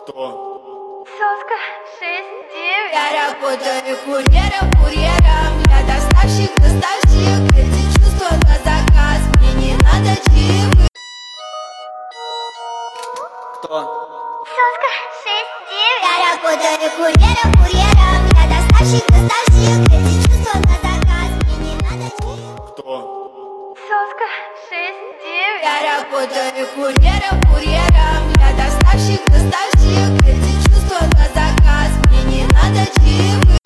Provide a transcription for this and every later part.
Кто? Соска 6-9. Я работаю курьером. Я доставщик. Эти чувства на заказ. Мне не надо чаевых. Кто? Соска 6-9. Я работаю курьером. Я доставщик. Эти чувства на заказ. Мне не надо чаевых. Кто? Соска 6-9. Я работаю курьером. Я доставщик. Эти чувства на заказ. Мне не надо чаевых.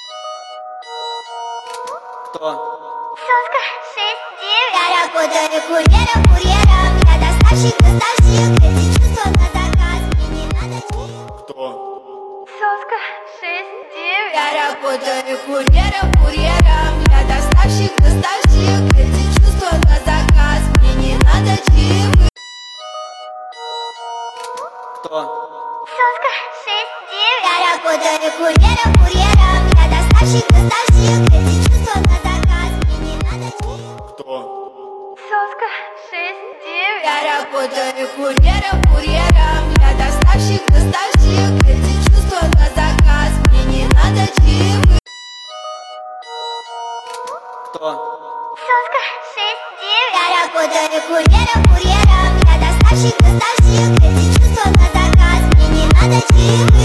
Кто? Соска 6-9. Я работаю курьером. Я доставщик. Эти чувства на заказ. Мне не надо чаевых. Кто? Соска 6-9. Я работаю курьером. Я доставщик. Эти чувства на заказ. Мне не надо чаевых. Кто? Соска 6-9. Я работаю курьером. Я доставщик. Эти чувства на заказ. Мне не надо чаевых. Кто? Соска 6-9. Я работаю курьером. Я доставщик. Эти чувства на заказ. Мне не надо чаевых. Кто? Соска 6-9. Я работаю курьером. Я доставщик. Эти чувства на заказ. Мне не надо чаевых.